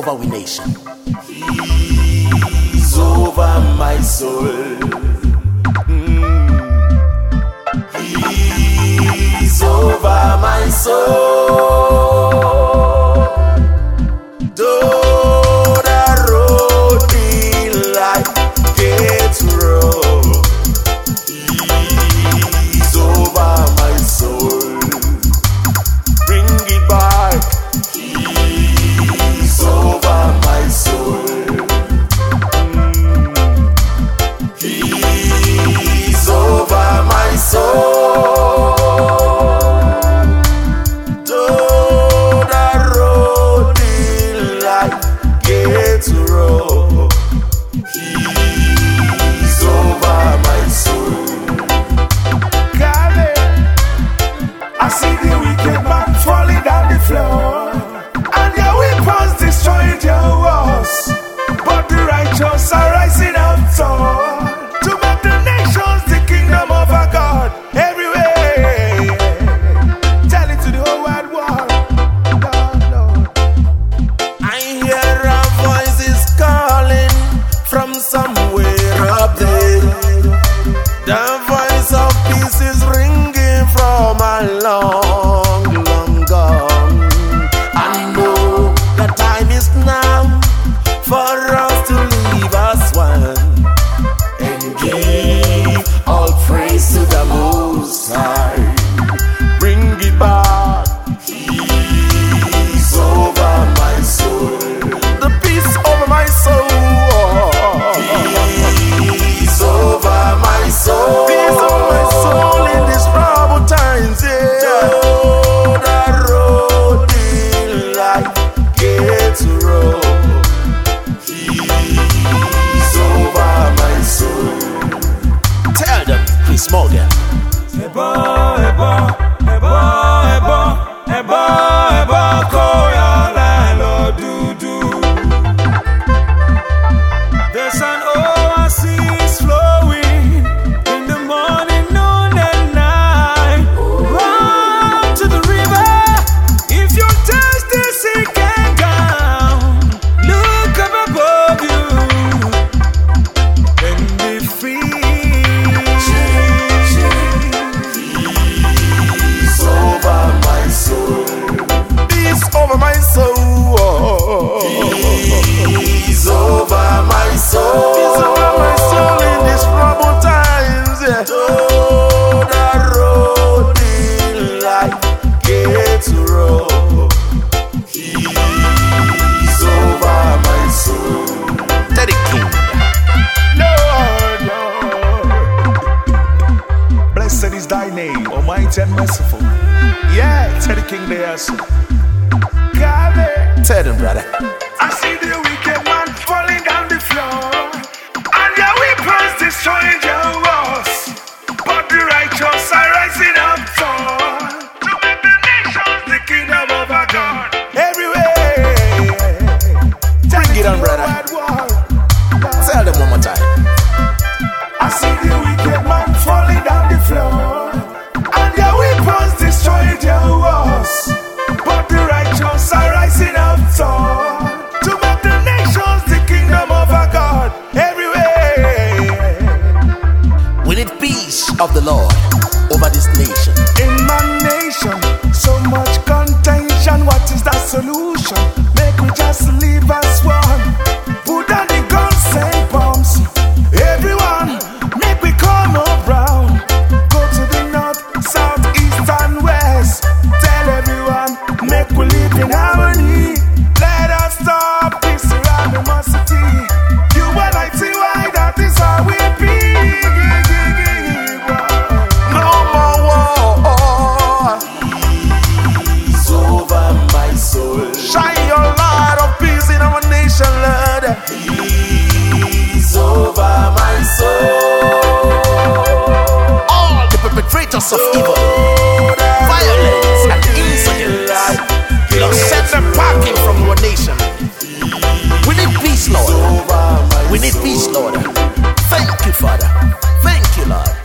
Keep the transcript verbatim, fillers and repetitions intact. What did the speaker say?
over our nation. He's over my soul. Mm. He's over my soul. Though the road be like gets rough, He's over my soul. Bring it back. He's over my soul. Mm. He's over my soul. Though the road in life gets rough, He's over my soul. Kale, I see the wicked man falling down the floor, and their weapons destroying their walls, but the righteous are rising up tall to make the nations the kingdom of our God everywhere. Tell it to the whole wide world. Lord, Lord. I hear a voices calling from somewhere up there. The voice of peace is ringing from a long, long gone. I know the time is now for us to leave us one and give all praise to the Most High. Bring it back. He's over my soul. The peace over my soul. He's over my soul. Peace over my soul in these troubled times. Yeah. Though the road in life gets rough, He's over my soul. Tell them, Chris Morgan. Ebo, ebo, ebo, ebo, ebo, ebo, koya lalo dudu. There's an oasis flowing in the morning, noon and night. Run to the river if you're thirsty, seek and down. Look up above you and be free. He's over my soul. Peace over my soul. He's over my soul. Peace over my soul in these troubled times. Yeah. Though the road in life gets rough, He's over my soul. Teddy King. Lord, Lord. Blessed is thy name, almighty and merciful. Yeah, Teddy King there, so. Kale, Tell them, brother. I see the wicked man falling down the floor, and their weapons destroying their walls, but the righteous are rising up tall to make the nations the kingdom of our God everywhere. Bring it on, brother. Tell them one more time. I see the wicked man falling down the floor, and their weapons destroying their walls, but the righteous are rising up tall to make the nations the kingdom of our God everywhere. We need peace of the Lord over this nation. In my nation, so much contention. What is the solution? Make we just live as one. Put down the guns and bombs. Everyone, make we come around. Go to the north, south, east and west. Tell everyone, make we live in harmony. Let us stop this animosity. You and I see why that is how we be. No more war. He's over my soul. Shine your light of peace in our nation, Lord. He's over my soul. All the perpetrators of evil, violence and insolence, Lord, send them packing from our nation. We need peace, Lord. We need peace, Lord. Thank you, Father. Thank you, Lord.